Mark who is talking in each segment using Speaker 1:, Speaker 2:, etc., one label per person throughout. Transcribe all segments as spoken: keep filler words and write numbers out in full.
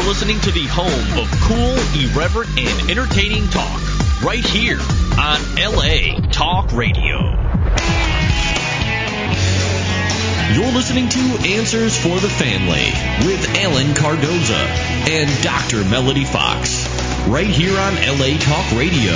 Speaker 1: You're listening to the home of cool, irreverent, and entertaining talk, right here on L A Talk Radio. You're listening to Answers for the Family with Alan Cardoza and Doctor Melody Fox, right here on L A Talk Radio.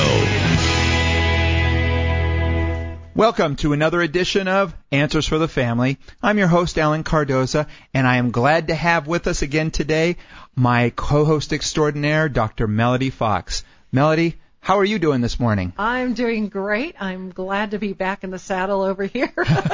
Speaker 2: Welcome to another edition of Answers for the Family. I'm your host, Alan Cardoza, and I am glad to have with us again today my co-host extraordinaire, Doctor Melody Fox. Melody, how are you doing this morning?
Speaker 3: I'm doing great. I'm glad to be back in the saddle over here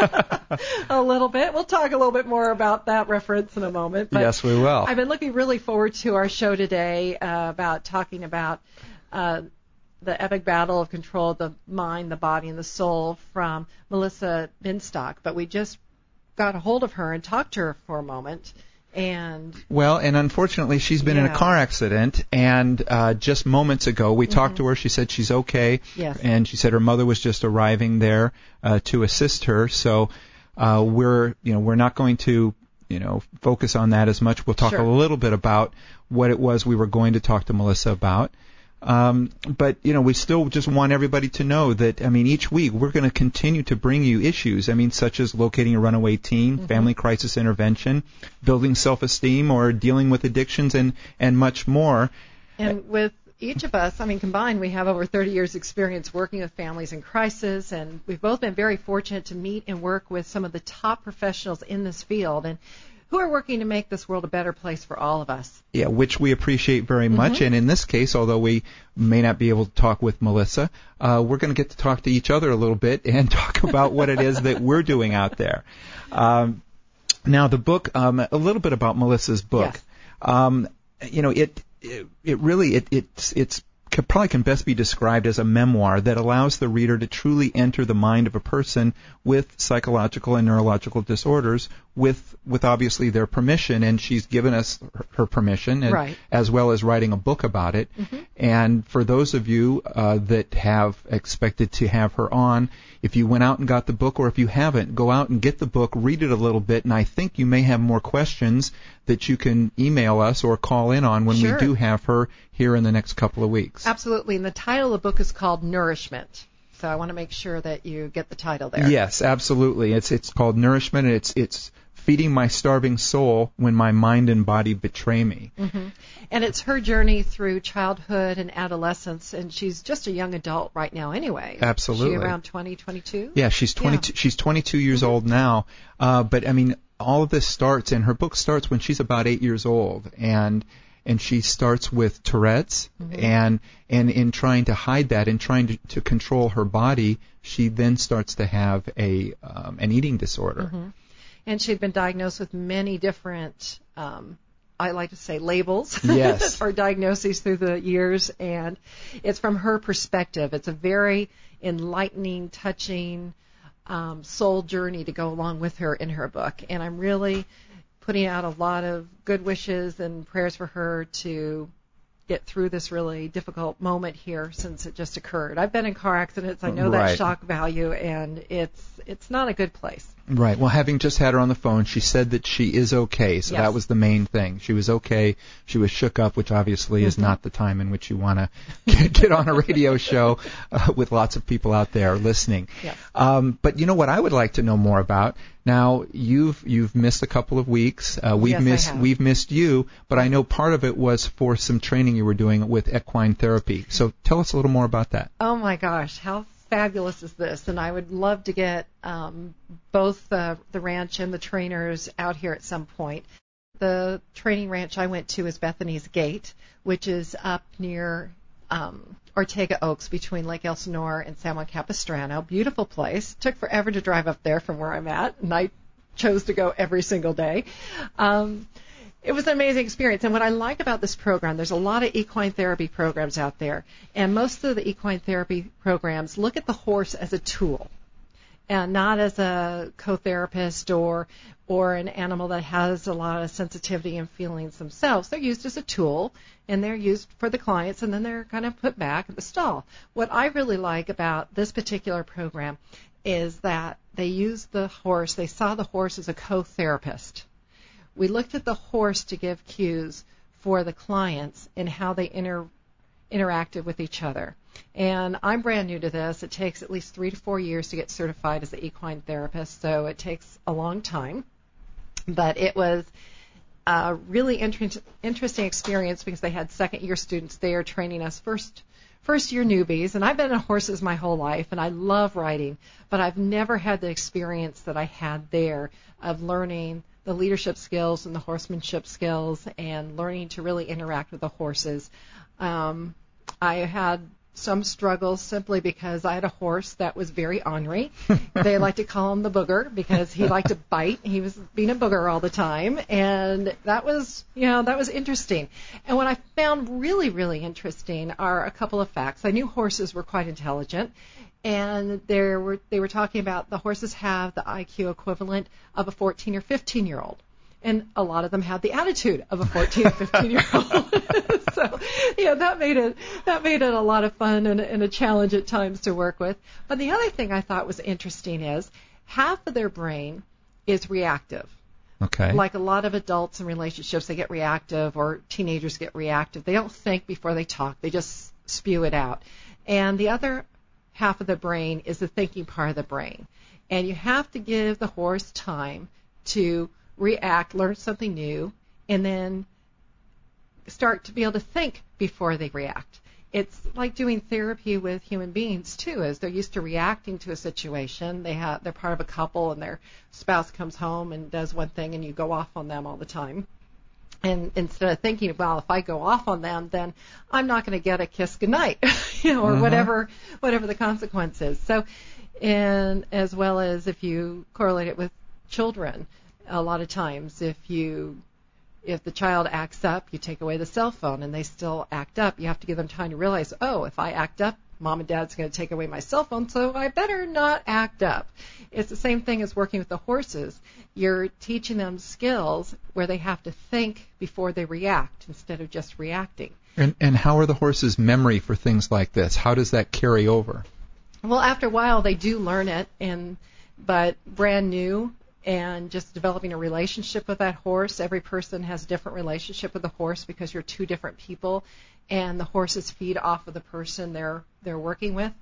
Speaker 3: a little bit. We'll talk a little bit more about that reference in a moment. But
Speaker 2: yes, we will.
Speaker 3: I've been looking really forward to our show today uh, about talking about uh, the epic battle of control of the mind, the body, and the soul from Melissa Binstock. But we just got a hold of her and talked to her for a moment. And
Speaker 2: well, and unfortunately, she's been
Speaker 3: yeah.
Speaker 2: in a car accident, and uh, just moments ago, we mm-hmm. talked to her. She said she's okay,
Speaker 3: yes.
Speaker 2: and she said her mother was just arriving there uh, to assist her. So uh, we're, you know, we're not going to, you know, focus on that as much. We'll talk
Speaker 3: sure.
Speaker 2: a little bit about what it was we were going to talk to Melissa about. Um, but, you know, we still just want everybody to know that, I mean, each week we're going to continue to bring you issues, I mean, such as locating a runaway teen, mm-hmm. family crisis intervention, building self-esteem, or dealing with addictions, and, and much more.
Speaker 3: And with each of us, I mean, combined, we have over thirty years experience working with families in crisis, and we've both been very fortunate to meet and work with some of the top professionals in this field, and who are working to make this world a better place for all of us.
Speaker 2: Yeah, which we appreciate very much.
Speaker 3: Mm-hmm.
Speaker 2: And in this case, although we may not be able to talk with Melissa, uh, we're going to get to talk to each other a little bit and talk about what it is that we're doing out there. Um, now, the book, um, a little bit about Melissa's book.
Speaker 3: Yes.
Speaker 2: Um, you know, it, it it really it it's it's probably can best be described as a memoir that allows the reader to truly enter the mind of a person with psychological and neurological disorders with with obviously their permission, and she's given us her, her permission, and,
Speaker 3: right.
Speaker 2: as well as writing a book about it.
Speaker 3: Mm-hmm.
Speaker 2: And for those of you uh, that have expected to have her on, if you went out and got the book, or if you haven't, go out and get the book, read it a little bit, and I think you may have more questions that you can email us or call in on when
Speaker 3: sure.
Speaker 2: we do have her here in the next couple of weeks.
Speaker 3: Absolutely, and the title of the book is called Nourishment. So I want to make sure that you get the title there.
Speaker 2: Yes, absolutely. It's it's called Nourishment, and it's it's feeding my starving soul when my mind and body betray me.
Speaker 3: Mm-hmm. And it's her journey through childhood and adolescence, and she's just a young adult right now anyway.
Speaker 2: Absolutely.
Speaker 3: Is she around twenty, twenty-two?
Speaker 2: Yeah, she's twenty-two.
Speaker 3: Yeah.
Speaker 2: She's twenty-two years old now. Uh, but I mean, all of this starts, and her book starts when she's about eight years old, and and she starts with Tourette's, mm-hmm. and and in trying to hide that and trying to, to control her body, she then starts to have a um, an eating disorder.
Speaker 3: Mm-hmm. And she'd been diagnosed with many different, um, I like to say, labels
Speaker 2: yes.
Speaker 3: or diagnoses through the years, and it's from her perspective. It's a very enlightening, touching um, soul journey to go along with her in her book, and I'm really putting out a lot of good wishes and prayers for her to get through this really difficult moment here since it just occurred. I've been in car accidents. I know
Speaker 2: right.
Speaker 3: that shock value, and it's it's not a good place.
Speaker 2: Right. Well, having just had her on the phone, she said that she is okay, so
Speaker 3: yes.
Speaker 2: that was the main thing. She was okay. She was shook up, which obviously mm-hmm. is not the time in which you want to get, get on a radio show uh, with lots of people out there listening.
Speaker 3: Yes.
Speaker 2: Um, but you know what I would like to know more about? Now, you've you've missed a couple of weeks. Uh, we've
Speaker 3: yes,
Speaker 2: missed
Speaker 3: I have.
Speaker 2: we've missed you, but I know part of it was for some training you were doing with equine therapy. So tell us a little more about that.
Speaker 3: Oh my gosh, how fabulous is this? And I would love to get um, both uh, the ranch and the trainers out here at some point. The training ranch I went to is Bethany's Gate, which is up near um, Ortega Oaks between Lake Elsinore and San Juan Capistrano. Beautiful place. Took forever to drive up there from where I'm at, and I chose to go every single day. Um, It was an amazing experience. And what I like about this program, there's a lot of equine therapy programs out there. And most of the equine therapy programs look at the horse as a tool and not as a co-therapist or or an animal that has a lot of sensitivity and feelings themselves. They're used as a tool, and they're used for the clients, and then they're kind of put back at the stall. What I really like about this particular program is that they used the horse, they saw the horse as a co-therapist. We looked at the horse to give cues for the clients in how they inter, interacted with each other. And I'm brand new to this. It takes at least three to four years to get certified as an equine therapist, so it takes a long time. But it was a really inter- interesting experience because they had second-year students there training us first first-year newbies. And I've been on horses my whole life, and I love riding, but I've never had the experience that I had there of learning the leadership skills and the horsemanship skills and learning to really interact with the horses. Um, I had some struggles simply because I had a horse that was very ornery. They like to call him the booger because he liked to bite. He was being a booger all the time, and that was, you know, that was interesting. And what I found really, really interesting are a couple of facts. I knew horses were quite intelligent, and there were they were talking about the horses have the I Q equivalent of a fourteen or fifteen year old. And a lot of them had the attitude of a fourteen or fifteen year old. So, you know, that made it that made it a lot of fun and, and a challenge at times to work with. But the other thing I thought was interesting is half of their brain is reactive.
Speaker 2: Okay.
Speaker 3: Like a lot of adults in relationships, they get reactive, or teenagers get reactive. They don't think before they talk. They just spew it out. And the other half of the brain is the thinking part of the brain. And you have to give the horse time to react, learn something new, and then start to be able to think before they react. It's like doing therapy with human beings too, as they're used to reacting to a situation. They have they're part of a couple, and their spouse comes home and does one thing, and you go off on them all the time. And instead of thinking, well, if I go off on them, then I'm not going to get a kiss goodnight, you know, or mm-hmm. whatever whatever the consequence is. So, and as well as if you correlate it with children. A lot of times, if you, if the child acts up, you take away the cell phone and they still act up. You have to give them time to realize, oh, if I act up, mom and dad's going to take away my cell phone, so I better not act up. It's the same thing as working with the horses. You're teaching them skills where they have to think before they react instead of just reacting.
Speaker 2: And, and how are the horses' memory for things like this? How does that carry over?
Speaker 3: Well, after a while, they do learn it, and but brand new. And just developing a relationship with that horse. Every person has a different relationship with the horse because you're two different people, and the horses feed off of the person they're they're working with.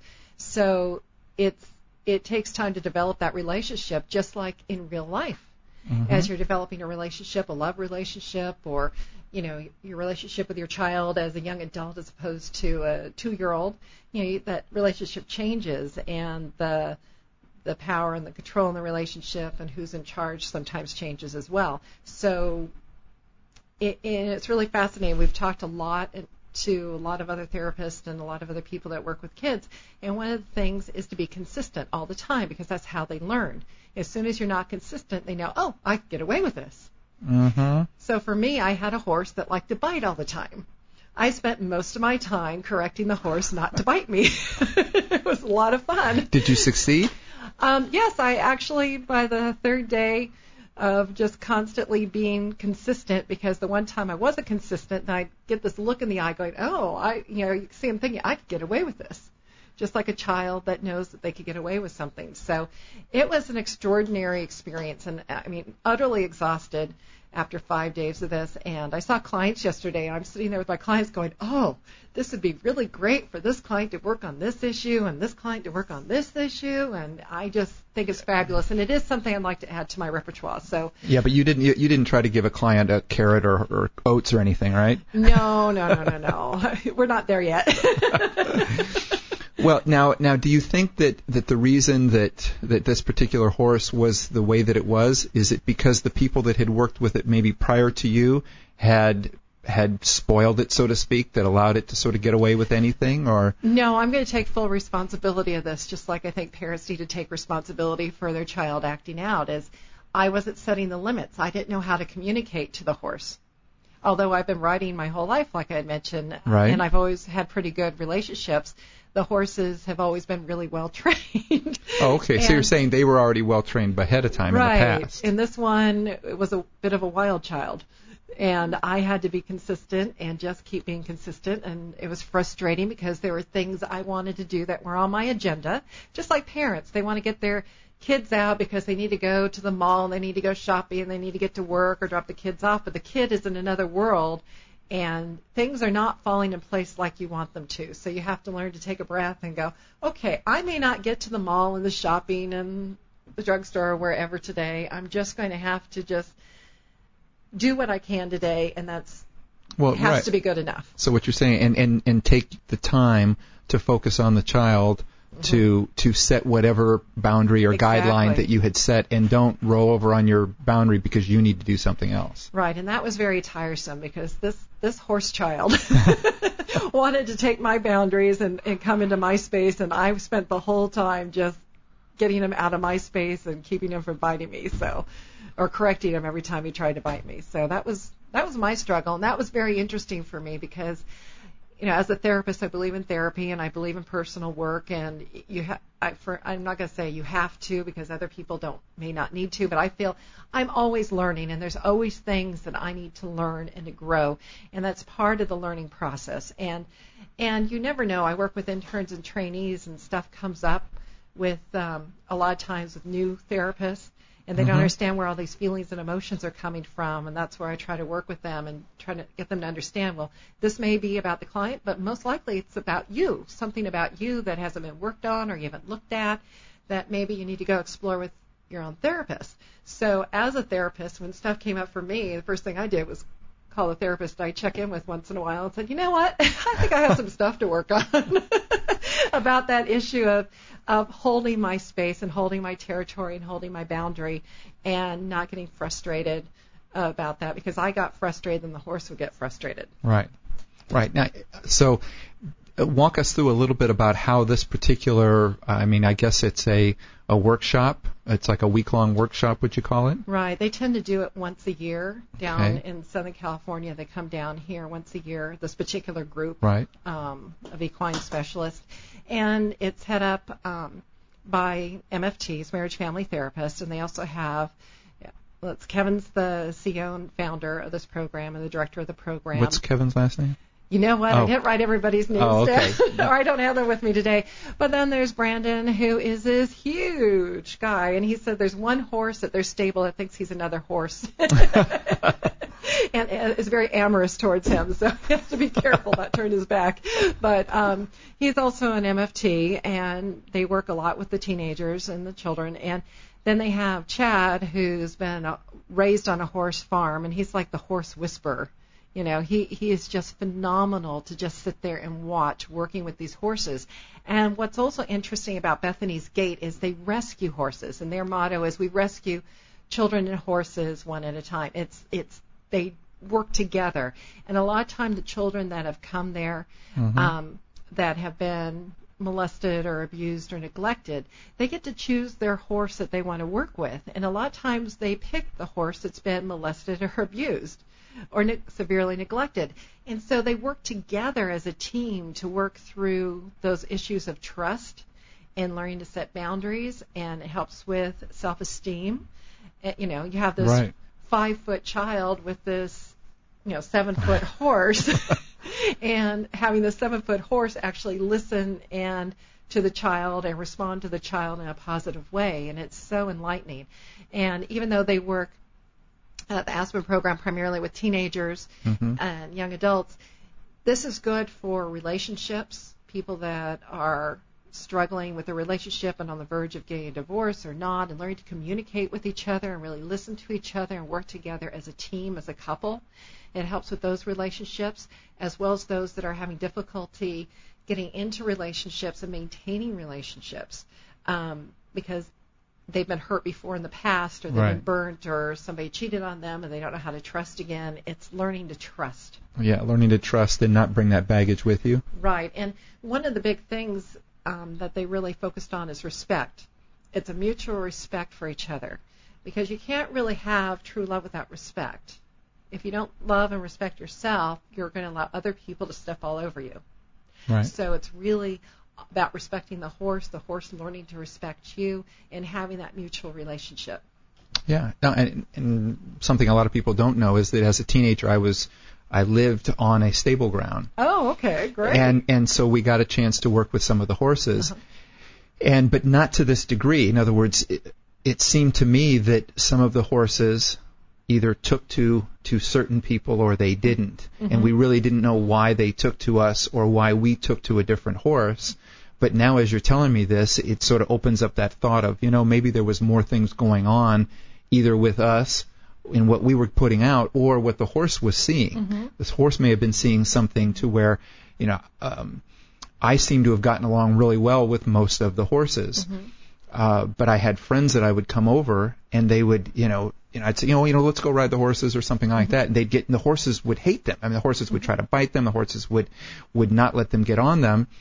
Speaker 3: So it's it takes time to develop that relationship, just like in real life. Mm-hmm. As you're developing a relationship, a love relationship, or you know your relationship with your child as a young adult as opposed to a two-year-old, you know that relationship changes, and the the power and the control in the relationship and who's in charge sometimes changes as well. So it, and it's really fascinating. We've talked a lot to a lot of other therapists and a lot of other people that work with kids, and one of the things is to be consistent all the time because that's how they learn. As soon as you're not consistent, they know, oh, I can get away with this.
Speaker 2: Mm-hmm.
Speaker 3: So for me, I had a horse that liked to bite all the time. I spent most of my time correcting the horse not to bite me. It was a lot of fun.
Speaker 2: Did you succeed?
Speaker 3: Um, yes, I actually, by the third day of just constantly being consistent, because the one time I wasn't consistent, and I'd get this look in the eye going, oh, I, you know, you see him thinking, I could get away with this. Just like a child that knows that they could get away with something. So it was an extraordinary experience, and I mean, utterly exhausted after five days of this. And I saw clients yesterday, and I'm sitting there with my clients going, oh, this would be really great for this client to work on this issue and this client to work on this issue. And I just think it's fabulous. And it is something I'd like to add to my repertoire. So
Speaker 2: yeah, but you didn't you, you didn't try to give a client a carrot or, or oats or anything, right?
Speaker 3: No, no, no, no, no. We're not there yet.
Speaker 2: Well, now, now, do you think that, that the reason that, that this particular horse was the way that it was, is it because the people that had worked with it maybe prior to you had had spoiled it, so to speak, that allowed it to sort of get away with anything, or?
Speaker 3: No, I'm going to take full responsibility of this, just like I think parents need to take responsibility for their child acting out, as I wasn't setting the limits. I didn't know how to communicate to the horse. Although I've been riding my whole life, like I had mentioned,
Speaker 2: right.
Speaker 3: And I've always had pretty good relationships, the horses have always been really well trained.
Speaker 2: Oh, okay.
Speaker 3: And,
Speaker 2: so you're saying they were already well trained ahead of time
Speaker 3: right.
Speaker 2: in the past.
Speaker 3: And this one, it was a bit of a wild child. And I had to be consistent and just keep being consistent. And it was frustrating because there were things I wanted to do that were on my agenda. Just like parents, they want to get their kids out because they need to go to the mall and they need to go shopping and they need to get to work or drop the kids off. But the kid is in another world, and things are not falling in place like you want them to. So you have to learn to take a breath and go, okay, I may not get to the mall and the shopping and the drugstore or wherever today. I'm just going to have to just do what I can today, and that's
Speaker 2: well,
Speaker 3: has
Speaker 2: right.
Speaker 3: to be good enough.
Speaker 2: So what you're saying, and, and, and take the time to focus on the child, mm-hmm. to to set whatever boundary or
Speaker 3: exactly.
Speaker 2: guideline that you had set, and don't roll over on your boundary because you need to do something else.
Speaker 3: Right, and that was very tiresome because this, this horse child wanted to take my boundaries and, and come into my space, and I spent the whole time just getting him out of my space and keeping him from biting me, so, or correcting him every time he tried to bite me. So that was that was my struggle, and that was very interesting for me because, you know, as a therapist, I believe in therapy and I believe in personal work, and you ha- I, for, I'm not going to say you have to because other people don't may not need to, but I feel I'm always learning, and there's always things that I need to learn and to grow, and that's part of the learning process. And and you never know. I work with interns and trainees, and stuff comes up with um, a lot of times with new therapists, and they
Speaker 2: mm-hmm.
Speaker 3: don't understand where all these feelings and emotions are coming from, and that's where I try to work with them and try to get them to understand, well, this may be about the client, but most likely it's about you, something about you that hasn't been worked on or you haven't looked at that maybe you need to go explore with your own therapist. So as a therapist, when stuff came up for me, the first thing I did was call the therapist I check in with once in a while and said, you know what, I think I have some stuff to work on about that issue of of holding my space and holding my territory and holding my boundary and not getting frustrated about that, because I got frustrated and the horse would get frustrated.
Speaker 2: Right. Right. Now, so uh, walk us through a little bit about how this particular, I mean, I guess it's a, a workshop. It's like a week-long workshop, would you call it?
Speaker 3: Right. They tend to do it once a year down
Speaker 2: Okay.
Speaker 3: in Southern California. They come down here once a year, this particular group
Speaker 2: Right.
Speaker 3: um, of equine specialists. And it's head up um, by M F Ts, Marriage Family Therapists, and they also have, yeah, well, it's Kevin's the C E O and founder of this program and the director of the program.
Speaker 2: What's Kevin's last name?
Speaker 3: You know what?
Speaker 2: Oh.
Speaker 3: I didn't write everybody's names
Speaker 2: Oh, okay.
Speaker 3: down, or I don't have them with me today. But then there's Brandon, who is this huge guy, and he said there's one horse at their stable that thinks he's another horse. And, and is very amorous towards him, so he has to be careful not turn his back. But um, he's also an M F T, and they work a lot with the teenagers and the children. And then they have Chad, who's been uh, raised on a horse farm, and he's like the horse whisperer. You know, he, he is just phenomenal to just sit there and watch working with these horses. And what's also interesting about Bethany's Gate is they rescue horses, and their motto is we rescue children and horses one at a time. It's it's they work together. And a lot of time the children that have come there
Speaker 2: Mm-hmm.
Speaker 3: um, that have been molested or abused or neglected, they get to choose their horse that they want to work with. And a lot of times they pick the horse that's been molested or abused or ne- severely neglected. And so they work together as a team to work through those issues of trust and learning to set boundaries, and it helps with self-esteem. Uh, You know, you have this
Speaker 2: Right.
Speaker 3: five-foot child with this, you know, seven-foot horse, and having the seven-foot horse actually listen and to the child and respond to the child in a positive way, and it's so enlightening. And even though they work at the Aspen program primarily with teenagers
Speaker 2: Mm-hmm.
Speaker 3: and young adults, this is good for relationships, people that are struggling with a relationship and on the verge of getting a divorce or not, and learning to communicate with each other and really listen to each other and work together as a team, as a couple. It helps with those relationships, as well as those that are having difficulty getting into relationships and maintaining relationships, um, because they've been hurt before in the past, or they've
Speaker 2: Right.
Speaker 3: been burnt, or somebody cheated on them and they don't know how to trust again. It's learning to trust.
Speaker 2: Yeah, learning to trust and not bring that baggage with you.
Speaker 3: Right. And one of the big things um, that they really focused on is respect. It's a mutual respect for each other, because you can't really have true love without respect. If you don't love and respect yourself, you're going to allow other people to step all over you.
Speaker 2: Right.
Speaker 3: So it's really about respecting the horse, the horse learning to respect you, and having that mutual relationship.
Speaker 2: Yeah. Now, and, and something a lot of people don't know is that as a teenager, I was, I lived on a stable ground.
Speaker 3: Oh, okay, great.
Speaker 2: And and so we got a chance to work with some of the horses,
Speaker 3: Uh-huh.
Speaker 2: and but not to this degree. In other words, it, it seemed to me that some of the horses, either took to to certain people or they didn't. Mm-hmm. And we really didn't know why they took to us or why we took to a different horse. But now as you're telling me this, it sort of opens up that thought of, you know, maybe there was more things going on either with us in what we were putting out or what the horse was seeing. Mm-hmm. This horse may have been seeing something to where, you know, um, I seem to have gotten along really well with most of the horses. Mm-hmm. Uh, but I had friends that I would come over and they would, you know, you know, I'd say, you know, you know, let's go ride the horses or something like mm-hmm. that. And they'd get, and the horses would hate them. I mean, the horses mm-hmm. would try to bite them. The horses would, would not let them get on them.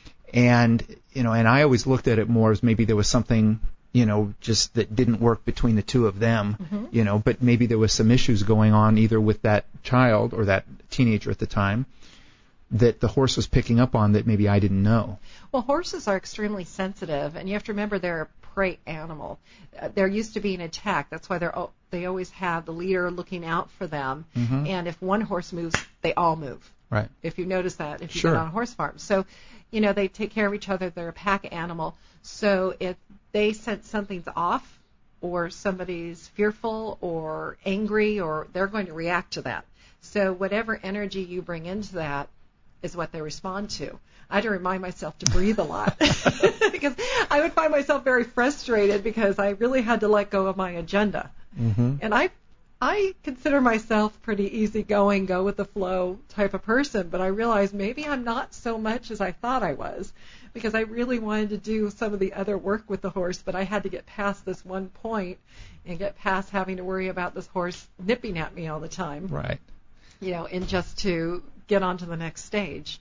Speaker 2: And, you know, and I always looked at it more as maybe there was something, you know, just that didn't work between the two of them, mm-hmm. you know, but maybe there was some issues going on either with that child or that teenager at the time that the horse was picking up on that maybe I didn't know.
Speaker 3: Well, horses are extremely sensitive, and you have to remember they're a prey animal. Uh, they're used to being attacked. That's why they're they always have the leader looking out for them. Mm-hmm. And if one horse moves, they all move.
Speaker 2: Right.
Speaker 3: If you notice that, if you've
Speaker 2: sure.
Speaker 3: been on a horse farm. So, you know, they take care of each other. They're a pack animal. So if they sense something's off or somebody's fearful or angry, or they're going to react to that. So whatever energy you bring into that is what they respond to. I had to remind myself to breathe a lot because I would find myself very frustrated because I really had to let go of my agenda. Mm-hmm. And I I consider myself pretty easygoing, go with the flow type of person, but I realized maybe I'm not so much as I thought I was because I really wanted to do some of the other work with the horse, but I had to get past this one point and get past having to worry about this horse nipping at me all the time.
Speaker 2: Right.
Speaker 3: You know, and just to get on to the next stage.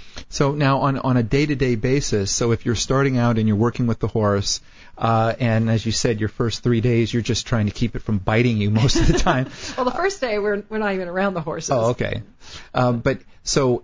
Speaker 2: So now on, on a day-to-day basis, so if you're starting out and you're working with the horse, uh, and as you said, your first three days, you're just trying to keep it from biting you most of the time.
Speaker 3: Well, the first day, we're we're not even around the horses.
Speaker 2: Oh, okay. Um, but so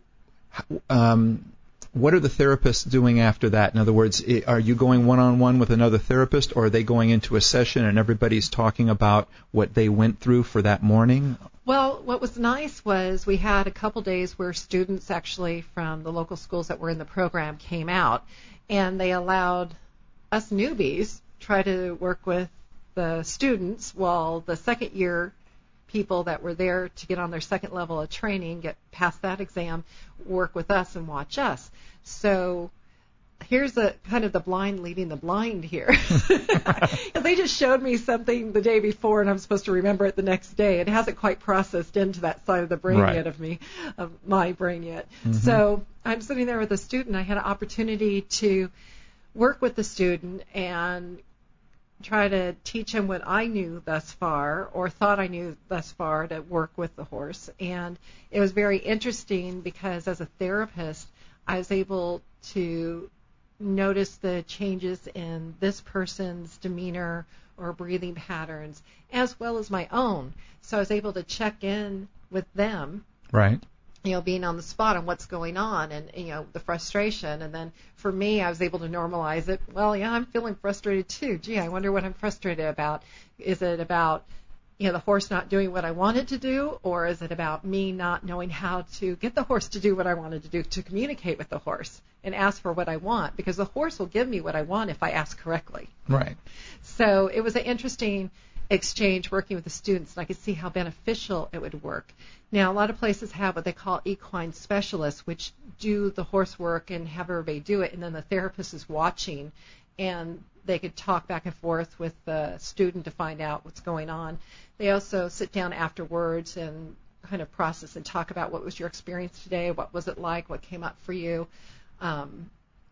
Speaker 2: um, what are the therapists doing after that? In other words, are you going one-on-one with another therapist, or are they going into a session and everybody's talking about what they went through for that morning?
Speaker 3: Well, what was nice was we had a couple days where students actually from the local schools that were in the program came out, and they allowed us newbies try to work with the students while the second year people that were there to get on their second level of training, get past that exam, work with us and watch us. So here's the kind of the blind leading the blind here. They just showed me something the day before, and I'm supposed to remember it the next day. It hasn't quite processed into that side of the brain
Speaker 2: right.
Speaker 3: yet of me, of my brain yet. Mm-hmm. So I'm sitting there with a student. I had an opportunity to work with the student and try to teach him what I knew thus far, or thought I knew thus far, to work with the horse. And it was very interesting because as a therapist, I was able to notice the changes in this person's demeanor or breathing patterns as well as my own. So I was able to check in with them.
Speaker 2: Right.
Speaker 3: You know, being on the spot on what's going on and, you know, the frustration. And then for me, I was able to normalize it. Well, yeah, I'm feeling frustrated too. Gee, I wonder what I'm frustrated about. Is it about, you know, the horse not doing what I wanted to do, or is it about me not knowing how to get the horse to do what I wanted to do, to communicate with the horse and ask for what I want? Because the horse will give me what I want if I ask correctly.
Speaker 2: Right.
Speaker 3: So it was an interesting exchange working with the students, and I could see how beneficial it would work. Now, a lot of places have what they call equine specialists, which do the horse work and have everybody do it, and then the therapist is watching, and they could talk back and forth with the student to find out what's going on. They also sit down afterwards and kind of process and talk about what was your experience today, what was it like, what came up for you, um,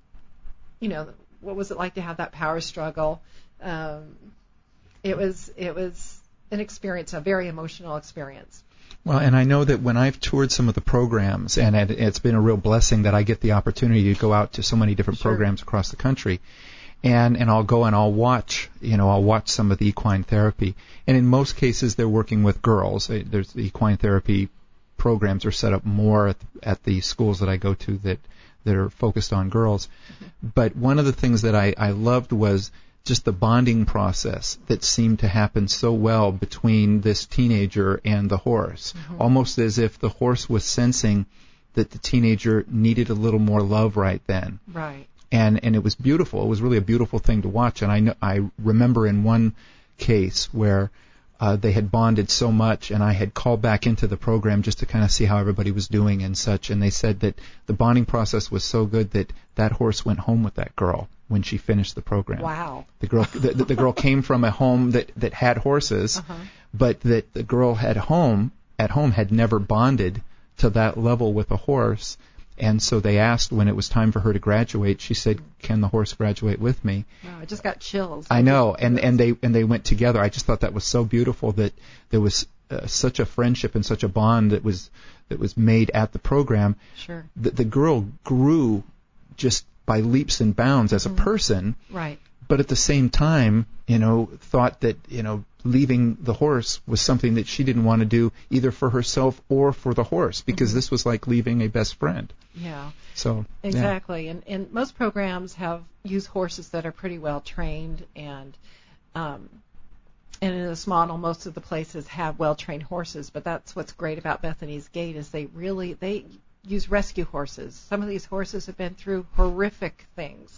Speaker 3: you know, what was it like to have that power struggle. Um, it was it was an experience, a very emotional experience.
Speaker 2: Well, and I know that when I've toured some of the programs, and it, it's been a real blessing that I get the opportunity to go out to so many different
Speaker 3: sure.
Speaker 2: programs across the country. And and I'll go and I'll watch, you know, I'll watch some of the equine therapy. And in most cases, they're working with girls. There's the equine therapy programs are set up more at the, at the schools that I go to that that are focused on girls. Mm-hmm. But one of the things that I, I loved was just the bonding process that seemed to happen so well between this teenager and the horse, mm-hmm. almost as if the horse was sensing that the teenager needed a little more love right then.
Speaker 3: Right.
Speaker 2: And and it was beautiful. It was really a beautiful thing to watch. And I know, I remember in one case where uh, they had bonded so much, and I had called back into the program just to kind of see how everybody was doing and such, and they said that the bonding process was so good that that horse went home with that girl when she finished the program.
Speaker 3: Wow.
Speaker 2: The girl the, the girl came from a home that, that had horses,
Speaker 3: uh-huh.
Speaker 2: but that the girl at home at home had never bonded to that level with a horse. And so they asked when it was time for her to graduate, she said, "Can the horse graduate with me?"
Speaker 3: Wow, I just got chills.
Speaker 2: I know, and and they and they went together. I just thought that was so beautiful that there was uh, such a friendship and such a bond that was that was made at the program.
Speaker 3: Sure.
Speaker 2: The, the girl grew just by leaps and bounds as a
Speaker 3: mm-hmm.
Speaker 2: person.
Speaker 3: Right.
Speaker 2: But at the same time, you know, thought that, you know, leaving the horse was something that she didn't want to do either for herself or for the horse, because mm-hmm. this was like leaving a best friend.
Speaker 3: Yeah.
Speaker 2: So
Speaker 3: exactly,
Speaker 2: yeah.
Speaker 3: and and most programs have use horses that are pretty well trained, and um, and in this model, most of the places have well trained horses. But that's what's great about Bethany's Gate is they really they use rescue horses. Some of these horses have been through horrific things,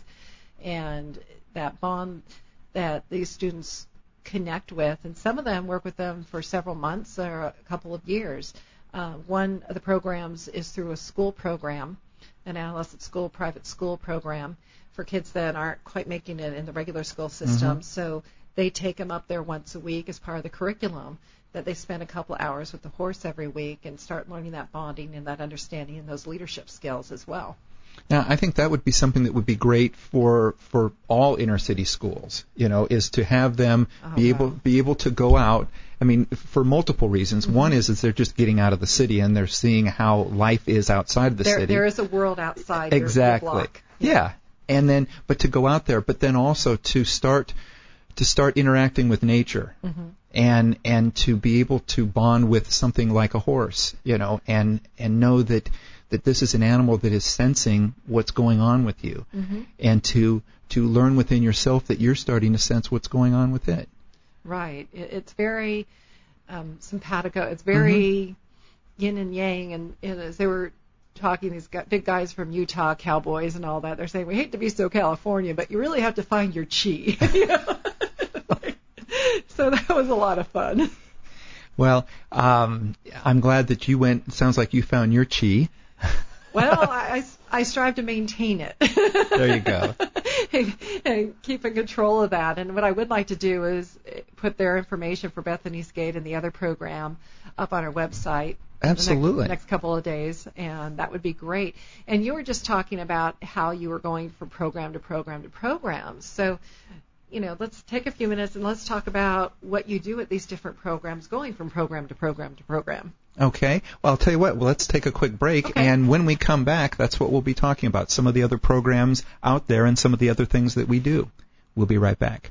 Speaker 3: and that bond that these students connect with, and some of them work with them for several months or a couple of years. Uh, one of the programs is through a school program, an adolescent school, private school program for kids that aren't quite making it in the regular school system.
Speaker 2: Mm-hmm.
Speaker 3: So they take them up there once a week as part of the curriculum, that they spend a couple hours with the horse every week and start learning that bonding and that understanding and those leadership skills as well.
Speaker 2: Now, I think that would be something that would be great for for all inner city schools, you know, is to have them
Speaker 3: oh,
Speaker 2: be
Speaker 3: wow.
Speaker 2: able be able to go out. I mean, for multiple reasons.
Speaker 3: Mm-hmm.
Speaker 2: One is is they're just getting out of the city and they're seeing how life is outside of the
Speaker 3: there,
Speaker 2: city.
Speaker 3: There is a world outside
Speaker 2: exactly.
Speaker 3: your, your block.
Speaker 2: Yeah. yeah, and then but to go out there, but then also to start to start interacting with nature.
Speaker 3: Mm-hmm.
Speaker 2: And and to be able to bond with something like a horse, you know, and and know that. that this is an animal that is sensing what's going on with you,
Speaker 3: mm-hmm.
Speaker 2: and to to learn within yourself that you're starting to sense what's going on with it.
Speaker 3: Right. It, it's very um, simpatico. It's very mm-hmm. yin and yang. And, and as they were talking, these guys, big guys from Utah, cowboys and all that, they're saying, we hate to be so California, but you really have to find your chi. You know? Like, so that was a lot of fun.
Speaker 2: Well, um, I'm glad that you went. It sounds like you found your chi.
Speaker 3: Well, I, I, I strive to maintain it.
Speaker 2: There you go.
Speaker 3: and, and keep in control of that. And what I would like to do is put their information for Bethany's Gate and the other program up on our website.
Speaker 2: Absolutely.
Speaker 3: The next, next couple of days, and that would be great. And you were just talking about how you were going from program to program to program. So, you know, let's take a few minutes and let's talk about what you do at these different programs, going from program to program to program.
Speaker 2: Okay. Well, I'll tell you what. Well, let's take a quick break,
Speaker 3: okay.
Speaker 2: and when we come back, that's what we'll be talking about, some of the other programs out there and some of the other things that we do. We'll be right back.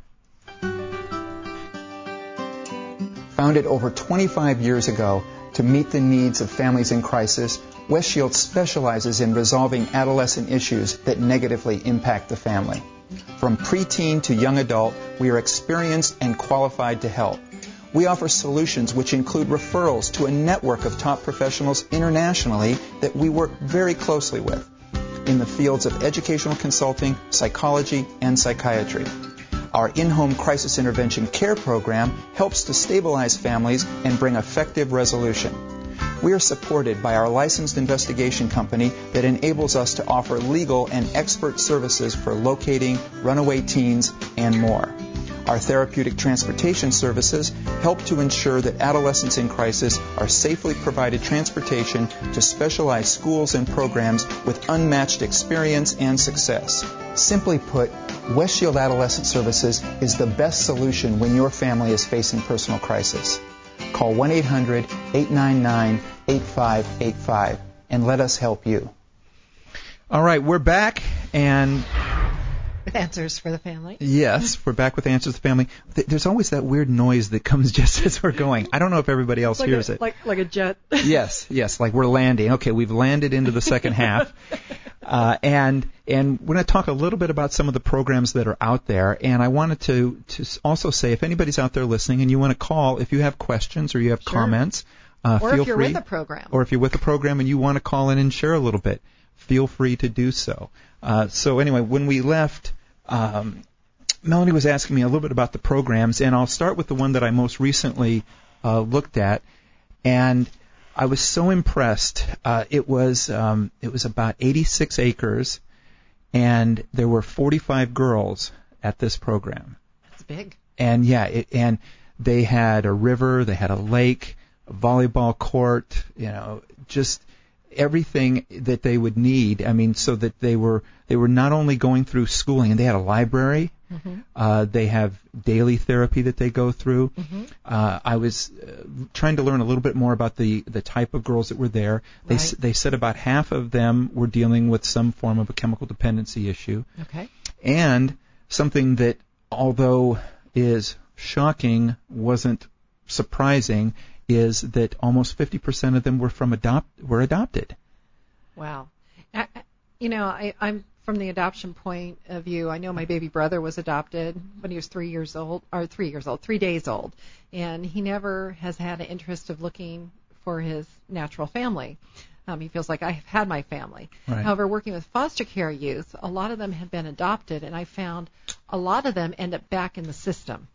Speaker 2: Founded over twenty-five years ago to meet the needs of families in crisis, West Shield specializes in resolving adolescent issues that negatively impact the family. From preteen to young adult, we are experienced and qualified to help. We offer solutions which include referrals to a network of top professionals internationally that we work very closely with in the fields of educational consulting, psychology, and psychiatry. Our in-home crisis intervention care program helps to stabilize families and bring effective resolution. We are supported by our licensed investigation company that enables us to offer legal and expert services for locating runaway teens and more. Our therapeutic transportation services help to ensure that adolescents in crisis are safely provided transportation to specialized schools and programs with unmatched experience and success. Simply put, West Shield Adolescent Services is the best solution when your family is facing personal crisis. Call one eight hundred eight nine nine eight five eight five and let us help you. All right, we're back, and
Speaker 3: with Answers for the Family.
Speaker 2: Yes, we're back with Answers for the Family. There's always that weird noise that comes just as we're going. I don't know if everybody else
Speaker 3: like
Speaker 2: hears
Speaker 3: a,
Speaker 2: it.
Speaker 3: Like like a jet.
Speaker 2: Yes, yes, like we're landing. Okay, we've landed into the second half. Uh, and and we're going to talk a little bit about some of the programs that are out there. And I wanted to, to also say, if anybody's out there listening and you want to call, if you have questions or you have
Speaker 3: sure.
Speaker 2: comments, uh,
Speaker 3: or
Speaker 2: feel
Speaker 3: if you're
Speaker 2: free.
Speaker 3: with a program.
Speaker 2: Or if you're with a program and you want to call in and share a little bit, feel free to do so. Uh, so anyway, when we left, um, Melanie was asking me a little bit about the programs, and I'll start with the one that I most recently uh, looked at, and I was so impressed. Uh, it was um, it was about eighty-six acres, and there were forty-five girls at this program.
Speaker 3: That's big.
Speaker 2: And yeah, it, and they had a river, they had a lake, a volleyball court, you know, just everything that they would need. I mean, so that they were they were not only going through schooling, and they had a library. Mm-hmm. Uh, they have daily therapy that they go through. Mm-hmm. Uh, I was uh, trying to learn a little bit more about the, the type of girls that were there. They
Speaker 3: right.
Speaker 2: they said about half of them were dealing with some form of a chemical dependency issue.
Speaker 3: Okay.
Speaker 2: And something that, although is shocking, wasn't surprising, is that almost fifty percent of them were from adopt were adopted.
Speaker 3: Wow. I, you know, I, I'm from the adoption point of view. I know my baby brother was adopted when he was three years old, or three years old, three days old, and he never has had an interest of looking for his natural family. Um, he feels like I have had my family.
Speaker 2: Right.
Speaker 3: However, working with foster care youth, a lot of them have been adopted, and I found a lot of them end up back in the system.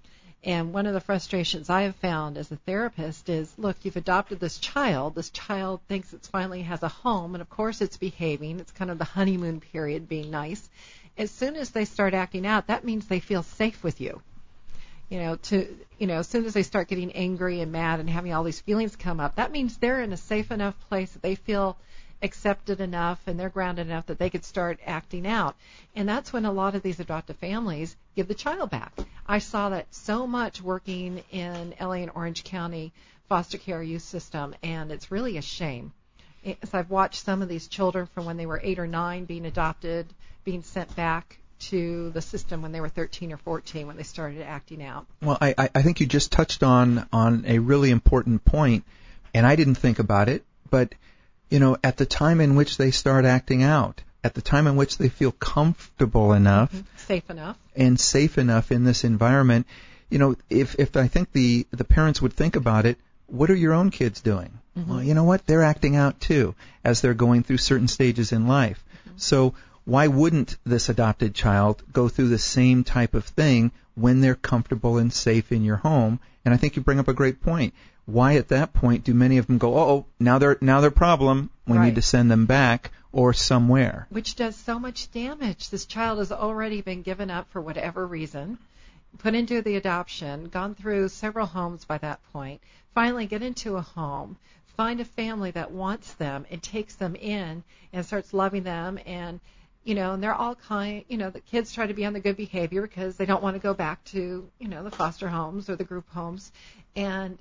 Speaker 3: And one of the frustrations I have found as a therapist is, look, you've adopted this child. This child thinks it finally has a home, and of course it's behaving. It's kind of the honeymoon period, being nice. As soon as they start acting out, that means they feel safe with you. You know, to you know, as soon as they start getting angry and mad and having all these feelings come up, that means they're in a safe enough place that they feel accepted enough and they're grounded enough that they could start acting out. And that's when a lot of these adoptive families give the child back. I saw that so much working in L A and Orange County foster care youth system, and it's really a shame. As I've watched some of these children from when they were eight or nine being adopted, being sent back to the system when they were thirteen or fourteen when they started acting out.
Speaker 2: Well, I, I think you just touched on, on a really important point, and I didn't think about it, but you know, at the time in which they start acting out, at the time in which they feel comfortable enough,
Speaker 3: mm-hmm. safe enough,
Speaker 2: and safe enough in this environment, you know, if if I think the the parents would think about it, what are your own kids doing? Mm-hmm. Well, you know what? They're acting out too as they're going through certain stages in life. Mm-hmm. So why wouldn't this adopted child go through the same type of thing when they're comfortable and safe in your home? And I think you bring up a great point. Why at that point do many of them go, oh, now they're now they're problem, we
Speaker 3: right.
Speaker 2: need to send them back or somewhere?
Speaker 3: Which does so much damage. This child has already been given up for whatever reason, put into the adoption, gone through several homes by that point, finally get into a home, find a family that wants them and takes them in and starts loving them, and you know, and they're all kind, you know, the kids try to be on the good behavior because they don't want to go back to, you know, the foster homes or the group homes. And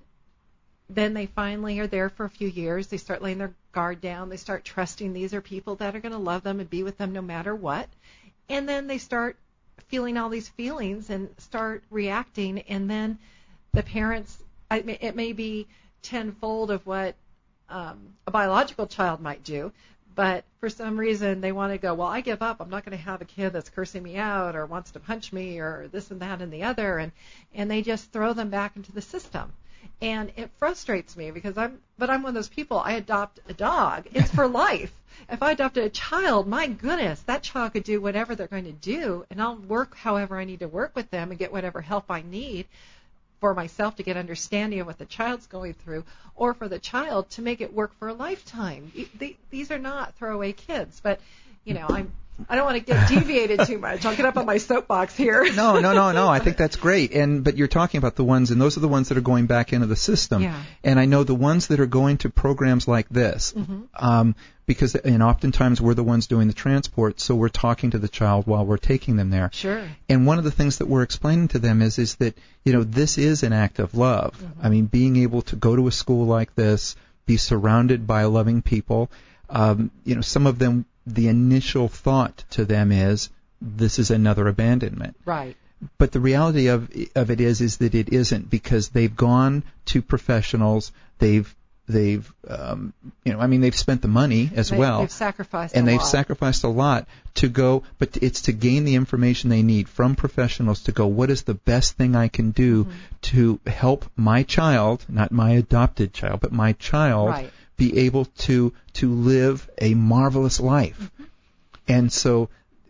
Speaker 3: then they finally are there for a few years. They start laying their guard down. They start trusting these are people that are going to love them and be with them no matter what. And then they start feeling all these feelings and start reacting. And then the parents, it may be tenfold of what um, a biological child might do. But for some reason they want to go, well, I give up. I'm not going to have a kid that's cursing me out or wants to punch me or this and that and the other. And, and they just throw them back into the system. And it frustrates me because I'm, but I'm one of those people, I adopt a dog. It's for life. If I adopted a child, my goodness, that child could do whatever they're going to do, and I'll work however I need to work with them and get whatever help I need for myself to get understanding of what the child's going through, or for the child to make it work for a lifetime. These are not throwaway kids, but, you know, I'm, I don't want to get deviated too much. I'll get up on my soapbox here.
Speaker 2: No, no, no, no. I think that's great. And but you're talking about the ones, and those are the ones that are going back into the system.
Speaker 3: Yeah.
Speaker 2: And I know the ones that are going to programs like this, mm-hmm. um, because and oftentimes we're the ones doing the transport, so we're talking to the child while we're taking them there.
Speaker 3: Sure.
Speaker 2: And one of the things that we're explaining to them is is that, you know, this is an act of love. Mm-hmm. I mean, being able to go to a school like this, be surrounded by loving people, um, you know, some of them, the initial thought to them is, this is another abandonment.
Speaker 3: Right.
Speaker 2: But the reality of of it is is that it isn't, because they've gone to professionals, they've they've um, you know, I mean, they've spent the money as
Speaker 3: they,
Speaker 2: well.
Speaker 3: They've sacrificed
Speaker 2: and
Speaker 3: a
Speaker 2: they've
Speaker 3: lot.
Speaker 2: sacrificed a lot to go, but it's to gain the information they need from professionals to go, what is the best thing I can do mm-hmm. to help my child, not my adopted child, but my child,
Speaker 3: right. be
Speaker 2: able to to live a marvelous life. Mm-hmm. And so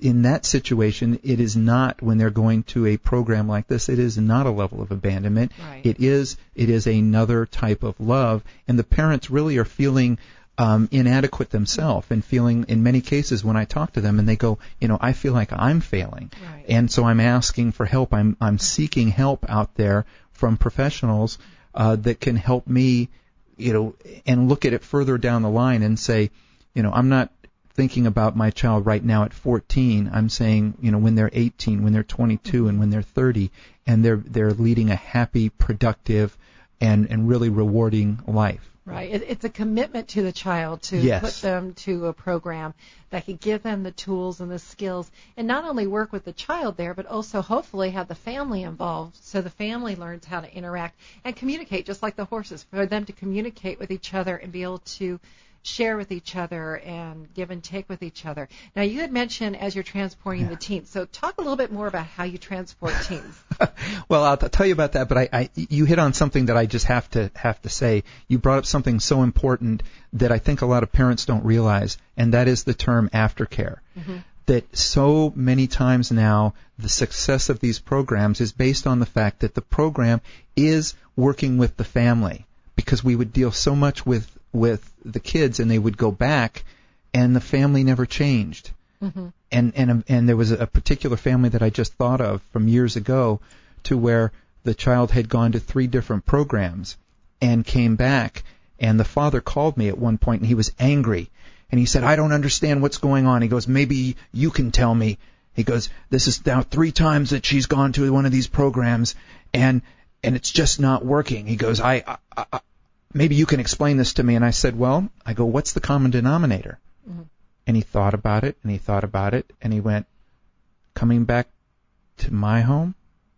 Speaker 2: in that situation, it is not, when they're going to a program like this, it is not a level of abandonment.
Speaker 3: Right.
Speaker 2: It is it is another type of love, and the parents really are feeling um, inadequate themselves, and feeling, in many cases, when I talk to them, and they go, you know, I feel like I'm failing,
Speaker 3: Right.
Speaker 2: and so I'm asking for help. I'm I'm seeking help out there from professionals uh, that can help me, you know, and look at it further down the line and say, you know, I'm not thinking about my child right now at fourteen. I'm saying, you know, when they're eighteen, when they're twenty-two, and when they're thirty, and they're they're leading a happy, productive, and and really rewarding life.
Speaker 3: Right. It, it's a commitment to the child to
Speaker 2: Yes.
Speaker 3: put them to a program that can give them the tools and the skills, and not only work with the child there, but also hopefully have the family involved, so the family learns how to interact and communicate, just like the horses, for them to communicate with each other and be able to share with each other and give and take with each other. Now, you had mentioned as you're transporting
Speaker 2: Yeah.
Speaker 3: the teens, so talk a little bit more about how you transport teens.
Speaker 2: Well, I'll t- tell you about that, but I, I, you hit on something that I just have to have to say. You brought up something so important that I think a lot of parents don't realize, and that is the term aftercare. Mm-hmm. That so many times now the success of these programs is based on the fact that the program is working with the family, because we would deal so much with with the kids, and they would go back, and the family never changed. Mm-hmm. And and and there was a particular family that I just thought of from years ago, to where the child had gone to three different programs and came back, and the father called me at one point, and he was angry, and he said, I don't understand what's going on. He goes, maybe you can tell me. He goes, this is now three times that she's gone to one of these programs, and and it's just not working. He goes, I, I, I maybe you can explain this to me. And I said, well, I go, what's the common denominator? Mm-hmm. And he thought about it, and he thought about it, and he went, coming back to my home?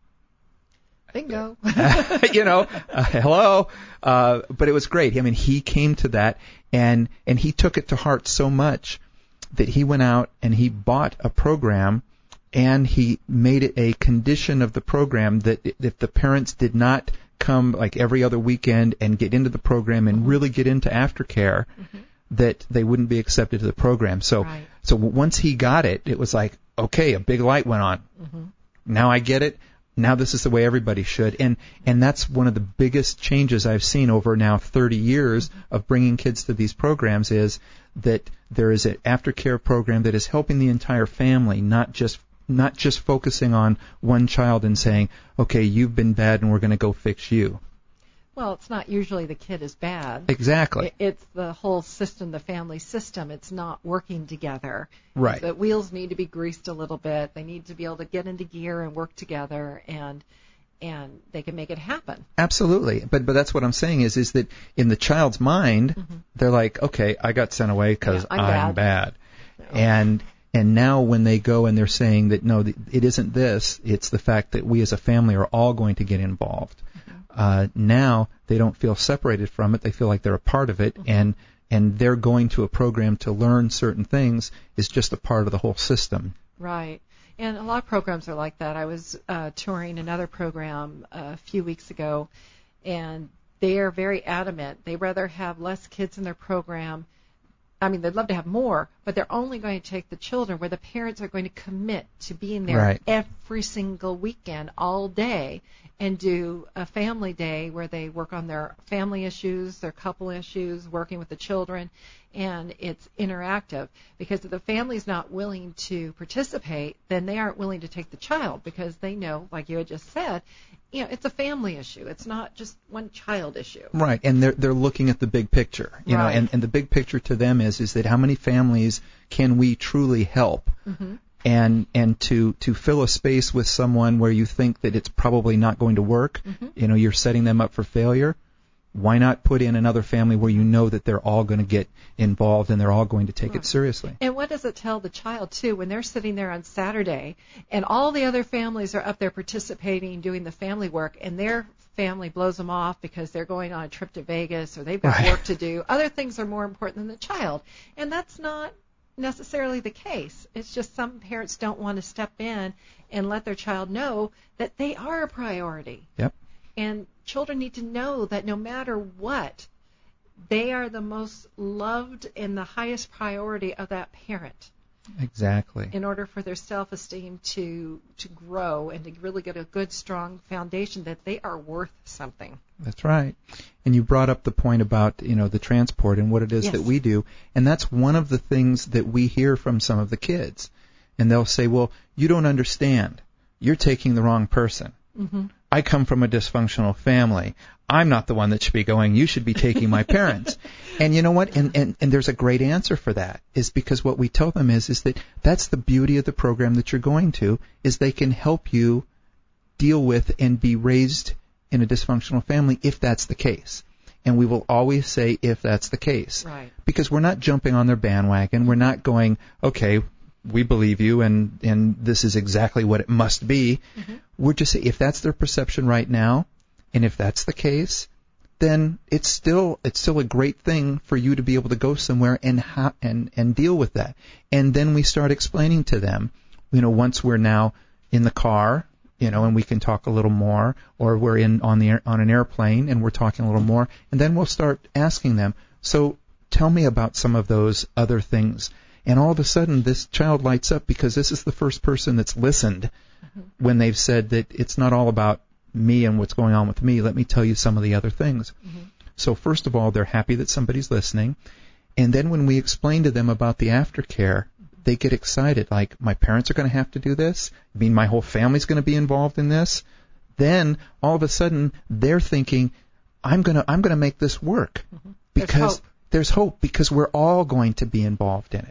Speaker 3: Bingo.
Speaker 2: you know, uh, hello. Uh, but it was great. I mean, he came to that, and, and he took it to heart so much that he went out and he bought a program, and he made it a condition of the program that if the parents did not come like every other weekend and get into the program and really get into aftercare, mm-hmm. that they wouldn't be accepted to the program. So
Speaker 3: right.
Speaker 2: so once he got it, it was like, okay, a big light went on. Mm-hmm. Now I get it. Now this is the way everybody should. And and that's one of the biggest changes I've seen over now thirty years mm-hmm. of bringing kids to these programs, is that there is an aftercare program that is helping the entire family, not just not just focusing on one child and saying, okay, you've been bad and we're going to go fix you.
Speaker 3: Well, it's not usually the kid is bad.
Speaker 2: Exactly.
Speaker 3: It's the whole system, the family system. It's not working together.
Speaker 2: Right.
Speaker 3: The wheels need to be greased a little bit. They need to be able to get into gear and work together, and and they can make it happen.
Speaker 2: Absolutely. But but that's what I'm saying is is that in the child's mind, mm-hmm. they're like, okay, I got sent away because
Speaker 3: yeah, I'm,
Speaker 2: I'm
Speaker 3: bad.
Speaker 2: bad.
Speaker 3: No.
Speaker 2: And And now when they go and they're saying that, no, it isn't this, it's the fact that we as a family are all going to get involved. Mm-hmm. Uh, now they don't feel separated from it. They feel like they're a part of it, mm-hmm. and and they're going to a program to learn certain things is just a part of the whole system.
Speaker 3: Right. And a lot of programs are like that. I was uh, touring another program a few weeks ago, and they are very adamant. They rather have less kids in their program. I mean, they'd love to have more, but they're only going to take the children where the parents are going to commit to being there
Speaker 2: right.
Speaker 3: every single weekend, all day, and do a family day where they work on their family issues, their couple issues, working with the children, and it's interactive. Because if the family's not willing to participate, then they aren't willing to take the child, because they know, like you had just said, you know, it's a family issue. It's not just one child issue.
Speaker 2: Right, and they're they're looking at the big picture, you
Speaker 3: right.
Speaker 2: know, and, and the big picture to them is is that how many families can we truly help, mm-hmm. and and to to fill a space with someone where you think that it's probably not going to work, mm-hmm. you know, you're setting them up for failure. Why not put in another family where you know that they're all going to get involved and they're all going to take
Speaker 3: right.
Speaker 2: it seriously?
Speaker 3: And what does it tell the child, too, when they're sitting there on Saturday and all the other families are up there participating, doing the family work, and their family blows them off because they're going on a trip to Vegas or they've got
Speaker 2: right.
Speaker 3: work to do. Other things are more important than the child. And that's not necessarily the case. It's just some parents don't want to step in and let their child know that they are a priority.
Speaker 2: Yep.
Speaker 3: And children need to know that no matter what, they are the most loved and the highest priority of that parent.
Speaker 2: Exactly.
Speaker 3: In order for their self-esteem to to grow and to really get a good, strong foundation that they are worth something.
Speaker 2: That's right. And you brought up the point about, you know, the transport and what it is
Speaker 3: Yes.
Speaker 2: that we do. And that's one of the things that we hear from some of the kids. And they'll say, well, you don't understand. You're taking the wrong person.
Speaker 3: Mm-hmm.
Speaker 2: I come from a dysfunctional family. I'm not the one that should be going. You should be taking my parents. And you know what? And, and, and there's a great answer for that, is because what we tell them is, is that that's the beauty of the program that you're going to, is they can help you deal with and be raised in a dysfunctional family if that's the case. And we will always say if that's the case.
Speaker 3: Right.
Speaker 2: Because we're not jumping on their bandwagon. We're not going, okay, we believe you and, and this is exactly what it must be. Mm-hmm. We're just saying if that's their perception right now, and if that's the case, then it's still it's still a great thing for you to be able to go somewhere and ha- and and deal with that. And then we start explaining to them, you know, once we're now in the car, you know, and we can talk a little more, or we're in on the air, on an airplane and we're talking a little more, and then we'll start asking them, so tell me about some of those other things. And all of a sudden this child lights up because this is the first person that's listened mm-hmm. when they've said that it's not all about me and what's going on with me. Let me tell you some of the other things. Mm-hmm. So first of all, they're happy that somebody's listening. And then when we explain to them about the aftercare, they get excited. Like, my parents are going to have to do this? I mean, my whole family's going to be involved in this? Then all of a sudden they're thinking, I'm going to I'm going to make this work.
Speaker 3: Mm-hmm.
Speaker 2: Because
Speaker 3: there's hope.
Speaker 2: there's hope because we're all going to be involved in it.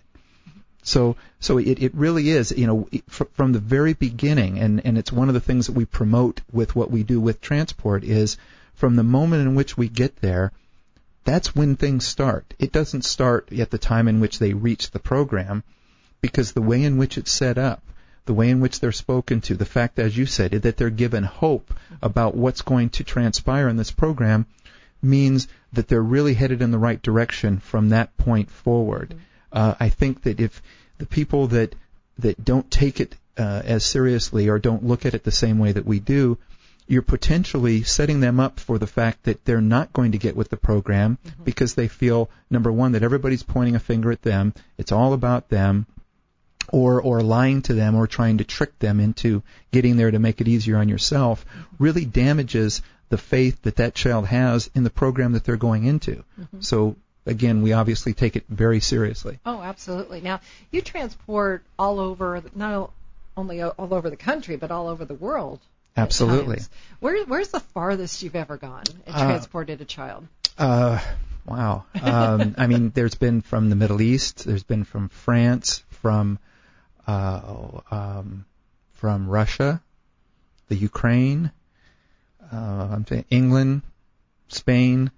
Speaker 2: So, so it, it really is, you know, from the very beginning, and, and it's one of the things that we promote with what we do with transport is from the moment in which we get there, that's when things start. It doesn't start at the time in which they reach the program, because the way in which it's set up, the way in which they're spoken to, the fact, as you said, that they're given hope about what's going to transpire in this program means that they're really headed in the right direction from that point forward. Mm-hmm. Uh, I think that if the people that that don't take it uh, as seriously or don't look at it the same way that we do, you're potentially setting them up for the fact that they're not going to get with the program mm-hmm. because they feel, number one, that everybody's pointing a finger at them, it's all about them, or or lying to them or trying to trick them into getting there to make it easier on yourself, really damages the faith that that child has in the program that they're going into. Mm-hmm. So again, we obviously take it very seriously.
Speaker 3: Oh, absolutely. Now, you transport all over, not only all over the country, but all over the world.
Speaker 2: Absolutely.
Speaker 3: Where, where's the farthest you've ever gone and
Speaker 2: uh,
Speaker 3: transported a child?
Speaker 2: Uh, wow. Um, I mean, there's been from the Middle East, there's been from France, from uh, um, from Russia, the Ukraine, uh, I'm saying England, Spain.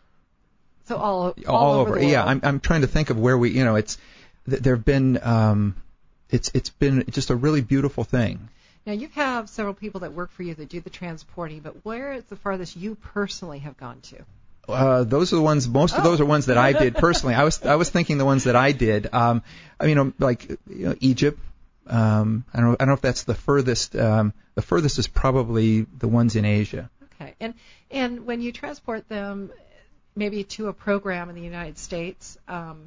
Speaker 3: So all, all,
Speaker 2: all
Speaker 3: over.
Speaker 2: over.
Speaker 3: The
Speaker 2: Yeah, I'm I'm trying to think of where we, you know, it's there have been um, it's it's been just a really beautiful thing.
Speaker 3: Now you have several people that work for you that do the transporting, but where is the farthest you personally have gone to?
Speaker 2: Uh, those are the ones. Most
Speaker 3: oh.
Speaker 2: of those are ones that I did personally. I was I was thinking the ones that I did. Um, I mean, like you know, Egypt. Um, I don't know, I don't know if that's the furthest. Um, the furthest is probably the ones in Asia.
Speaker 3: Okay, and and when you transport them, maybe to a program in the United States, um,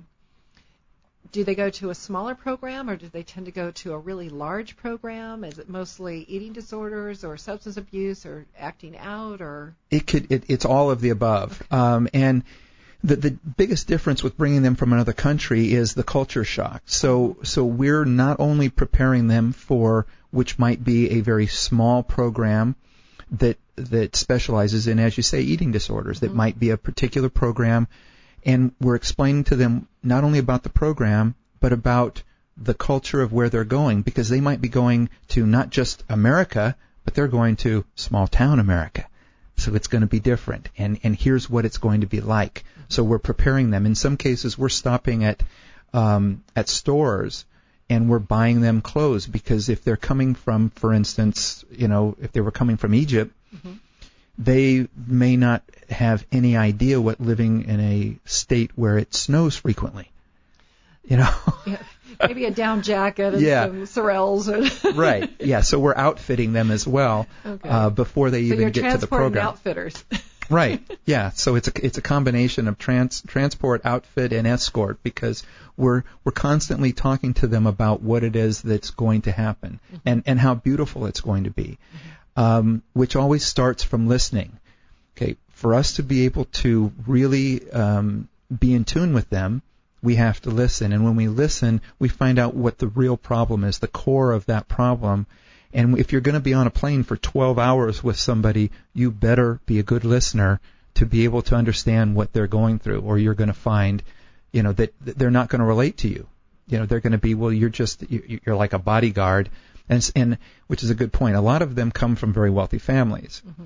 Speaker 3: do they go to a smaller program or do they tend to go to a really large program? Is it mostly eating disorders or substance abuse or acting out or?
Speaker 2: It could. It, it's all of the above. Okay. Um, and the the biggest difference with bringing them from another country is the culture shock. So so we're not only preparing them for which might be a very small program that that specializes in, as you say, eating disorders. That mm-hmm. might be a particular program, and we're explaining to them not only about the program, but about the culture of where they're going, because they might be going to not just America, but they're going to small town America. So it's going to be different, and, and here's what it's going to be like. So we're preparing them. In some cases, we're stopping at um, at stores, and we're buying them clothes, because if they're coming from, for instance, you know, if they were coming from Egypt, mm-hmm. they may not have any idea what living in a state where it snows frequently. You know?
Speaker 3: Yeah, maybe a down jacket and
Speaker 2: yeah.
Speaker 3: some sorels.
Speaker 2: Right. Yeah. So we're outfitting them as well okay. uh, before they
Speaker 3: so
Speaker 2: even get to the program.
Speaker 3: Outfitters.
Speaker 2: Right. Yeah. So it's a it's a combination of trans, transport, outfit, and escort, because we're we're constantly talking to them about what it is that's going to happen, mm-hmm. and and how beautiful it's going to be, mm-hmm. um, which always starts from listening. Okay. For us to be able to really um, be in tune with them, we have to listen, and when we listen, we find out what the real problem is, the core of that problem. And if you're going to be on a plane for twelve hours with somebody, you better be a good listener to be able to understand what they're going through, or you're going to find, you know, that they're not going to relate to you. You know, they're going to be, well, you're just, you're like a bodyguard, and, and which is a good point. A lot of them come from very wealthy families. Mm-hmm.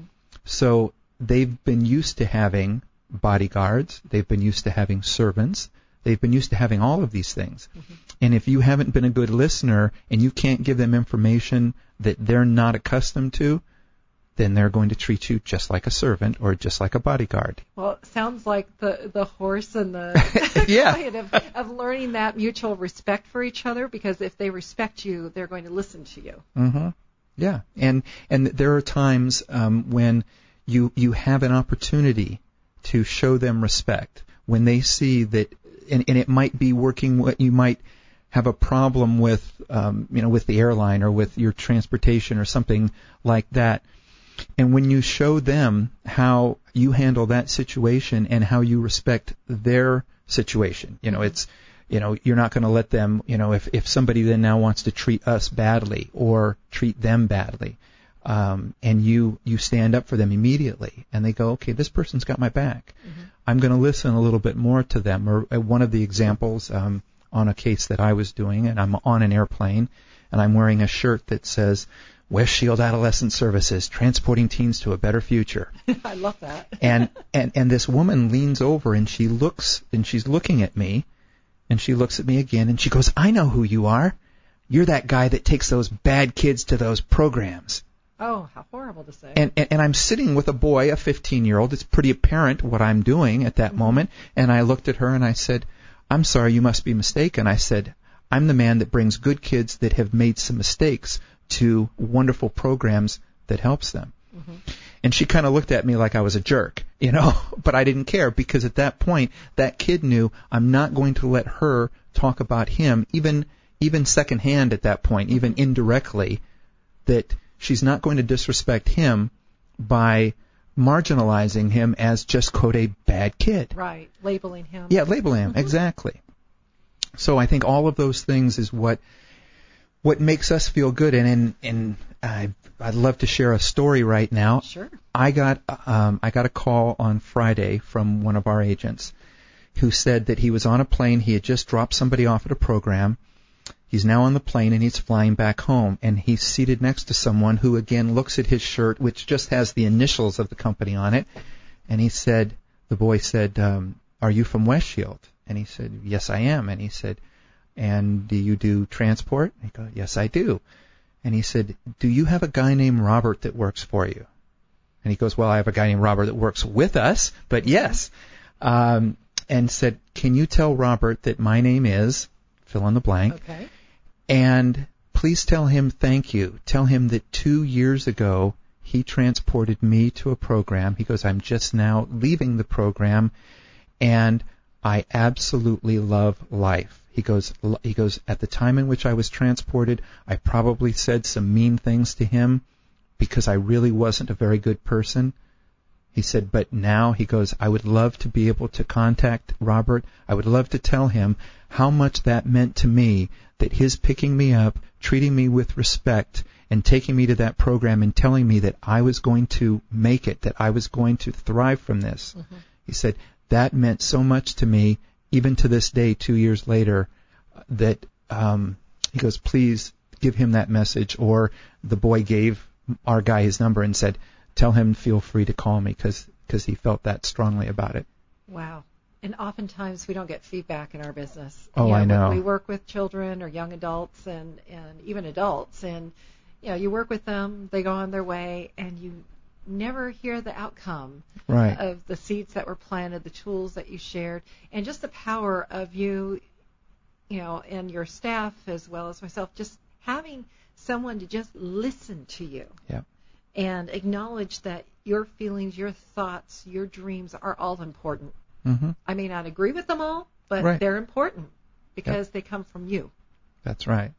Speaker 2: So they've been used to having bodyguards. They've been used to having servants. They've been used to having all of these things. Mm-hmm. And if you haven't been a good listener and you can't give them information that they're not accustomed to, then they're going to treat you just like a servant or just like a bodyguard.
Speaker 3: Well, it sounds like the the horse and the
Speaker 2: yeah.
Speaker 3: kind of, of learning that mutual respect for each other, because if they respect you, they're going to listen to you.
Speaker 2: Mm-hmm. Yeah. And and there are times um, when you you have an opportunity to show them respect when they see that. And, and it might be working. What you might have a problem with, um, you know, with the airline or with your transportation or something like that. And when you show them how you handle that situation and how you respect their situation, you know, it's, you know, you're not going to let them, you know, if if somebody then now wants to treat us badly or treat them badly, um, and you you stand up for them immediately, and they go, okay, this person's got my back. Mm-hmm. I'm going to listen a little bit more to them. Or uh, one of the examples um, on a case that I was doing, and I'm on an airplane, and I'm wearing a shirt that says, West Shield Adolescent Services, transporting teens to a better future.
Speaker 3: I love that.
Speaker 2: and, and and this woman leans over, and she looks, and she's looking at me, and she looks at me again, and she goes, I know who you are. You're that guy that takes those bad kids to those programs.
Speaker 3: Oh, how horrible to say.
Speaker 2: And, and and I'm sitting with a boy, a fifteen-year-old. It's pretty apparent what I'm doing at that mm-hmm. moment. And I looked at her and I said, I'm sorry, you must be mistaken. I said, I'm the man that brings good kids that have made some mistakes to wonderful programs that helps them. Mm-hmm. And she kind of looked at me like I was a jerk, you know, but I didn't care, because at that point, that kid knew I'm not going to let her talk about him, even even secondhand at that point, even indirectly, that she's not going to disrespect him by marginalizing him as just, quote, a bad kid.
Speaker 3: Right, labeling him.
Speaker 2: Yeah, labeling him, mm-hmm. exactly. So I think all of those things is what what makes us feel good. And and, and I, I'd love to share a story right now.
Speaker 3: Sure.
Speaker 2: I got um, I got a call on Friday from one of our agents who said that he was on a plane. He had just dropped somebody off at a program. He's now on the plane, and he's flying back home, and he's seated next to someone who, again, looks at his shirt, which just has the initials of the company on it, and he said, the boy said, um, are you from West Shield? And he said, yes, I am. And he said, and do you do transport? And he goes, yes, I do. And he said, do you have a guy named Robert that works for you? And he goes, well, I have a guy named Robert that works with us, but yes. Um, and said, can you tell Robert that my name is, fill in the blank.
Speaker 3: Okay.
Speaker 2: And please tell him thank you. Tell him that two years ago he transported me to a program. He goes, I'm just now leaving the program, and I absolutely love life. He goes, he goes, at the time in which I was transported, I probably said some mean things to him because I really wasn't a very good person. He said, but now, he goes, I would love to be able to contact Robert. I would love to tell him how much that meant to me, that his picking me up, treating me with respect, and taking me to that program and telling me that I was going to make it, that I was going to thrive from this. Mm-hmm. He said, that meant so much to me, even to this day, two years later, that um, he goes, please give him that message. Or the boy gave our guy his number and said, tell him feel free to call me, because because he felt that strongly about it.
Speaker 3: Wow. And oftentimes we don't get feedback in our business.
Speaker 2: Oh,
Speaker 3: you know,
Speaker 2: I know.
Speaker 3: When we work with children or young adults and, and even adults, and you know, you work with them, they go on their way, and you never hear the outcome
Speaker 2: right.
Speaker 3: of the seeds that were planted, the tools that you shared, and just the power of you, you know, and your staff as well as myself, just having someone to just listen to you.
Speaker 2: Yeah.
Speaker 3: And acknowledge that your feelings, your thoughts, your dreams are all important.
Speaker 2: Mm-hmm.
Speaker 3: I may not agree with them all, but
Speaker 2: right.
Speaker 3: they're important because
Speaker 2: yep.
Speaker 3: they come from you.
Speaker 2: That's right.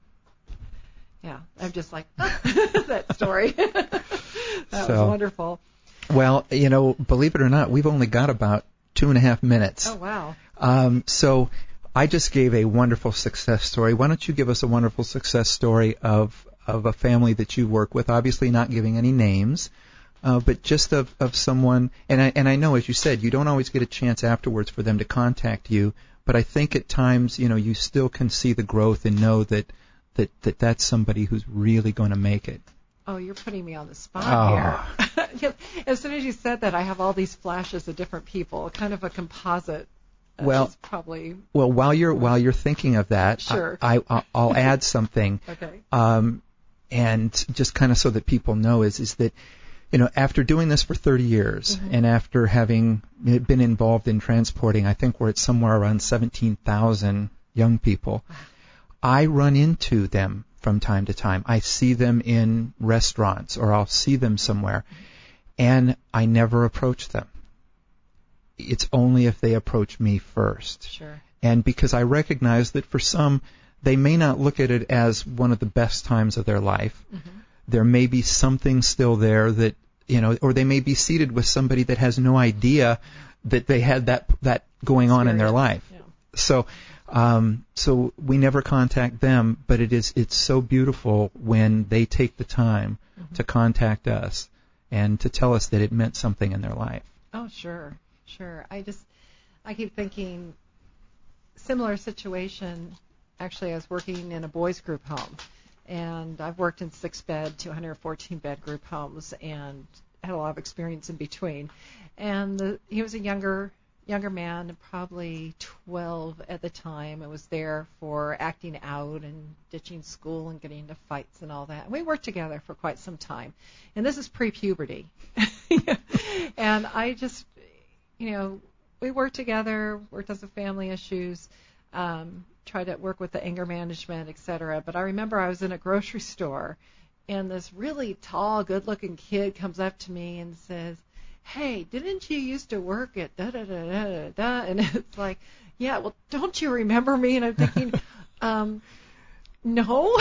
Speaker 3: Yeah, I'm just like, that story. that
Speaker 2: so,
Speaker 3: was wonderful.
Speaker 2: Well, you know, believe it or not, we've only got about two and a half minutes.
Speaker 3: Oh, wow.
Speaker 2: Um, so I just gave a wonderful success story. Why don't you give us a wonderful success story of, of a family that you work with, obviously not giving any names, uh, but just of, of someone, and I, and I know, as you said, you don't always get a chance afterwards for them to contact you, but I think at times, you know, you still can see the growth and know that that, that that's somebody who's really going to make it.
Speaker 3: Oh, you're putting me on the spot
Speaker 2: oh.
Speaker 3: here. As soon as you said that, I have all these flashes of different people, kind of a composite. Uh,
Speaker 2: well,
Speaker 3: probably.
Speaker 2: Well, while you're while you're thinking of that,
Speaker 3: sure.
Speaker 2: I, I I'll add something.
Speaker 3: Okay.
Speaker 2: Um, and just kind of so that people know is is that, you know, after doing this for thirty years mm-hmm. and after having been involved in transporting, I think we're at somewhere around seventeen thousand young people. I run into them from time to time. I see them in restaurants or I'll see them somewhere, and I never approach them. It's only if they approach me first.
Speaker 3: Sure.
Speaker 2: And because I recognize that for some, they may not look at it as one of the best times of their life. Mm-hmm. There may be something still there that, you know, or they may be seated with somebody that has no idea that they had that that going on in their life.
Speaker 3: Yeah.
Speaker 2: So Um, so we never contact them, but it is it's so beautiful when they take the time mm-hmm. to contact us and to tell us that it meant something in their life.
Speaker 3: Oh, sure, sure. I just I keep thinking similar situation. Actually, I was working in a boys group home, and I've worked in six bed, two hundred fourteen bed group homes, and had a lot of experience in between. And the, he was a younger. younger man, probably twelve at the time. I was there for acting out and ditching school and getting into fights and all that. And we worked together for quite some time. And this is pre-puberty. And I just, you know, we worked together, worked on some family issues, um, tried to work with the anger management, et cetera. But I remember I was in a grocery store, and this really tall, good-looking kid comes up to me and says, "Hey, didn't you used to work at da da da da da da?" And it's like, yeah, well, don't you remember me? And I'm thinking, um, no.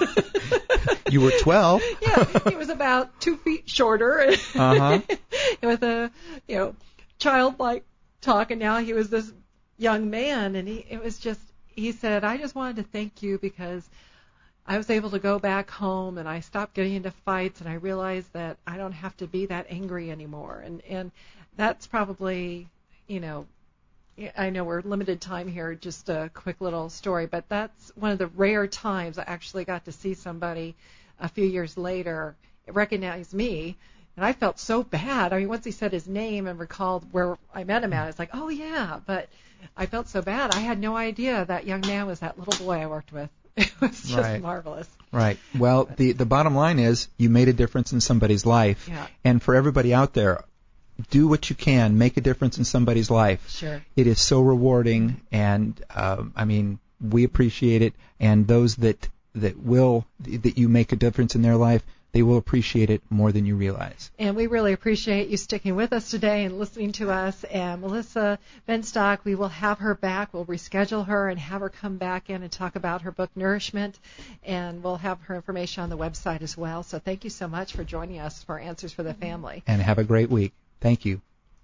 Speaker 2: You were twelve.
Speaker 3: Yeah, he was about two feet shorter,
Speaker 2: uh-huh.
Speaker 3: with a, you know, childlike talk, and now he was this young man, and he it was just he said, "I just wanted to thank you because I was able to go back home and I stopped getting into fights, and I realized that I don't have to be that angry anymore." And and that's probably, you know, I know we're limited time here, just a quick little story, but that's one of the rare times I actually got to see somebody a few years later recognize me. And I felt so bad. I mean, once he said his name and recalled where I met him at, it's like, oh, yeah, but I felt so bad. I had no idea that young man was that little boy I worked with. It was just
Speaker 2: right.
Speaker 3: marvelous.
Speaker 2: Right. Well, the, the bottom line is you made a difference in somebody's life.
Speaker 3: Yeah.
Speaker 2: And for everybody out there, do what you can. Make a difference in somebody's life.
Speaker 3: Sure.
Speaker 2: It is so rewarding, and, um, I mean, we appreciate it. And those that, that will, that you make a difference in their life, they will appreciate it more than you realize.
Speaker 3: And we really appreciate you sticking with us today and listening to us. And Melissa Benstock, we will have her back. We'll reschedule her and have her come back in and talk about her book, Nourishment. And we'll have her information on the website as well. So thank you so much for joining us for Answers for the Family.
Speaker 2: And have a great week. Thank you.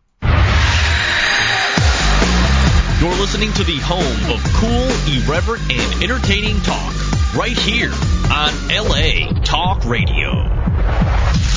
Speaker 1: You're listening to the home of cool, irreverent, and entertaining talk right here on L A Talk Radio.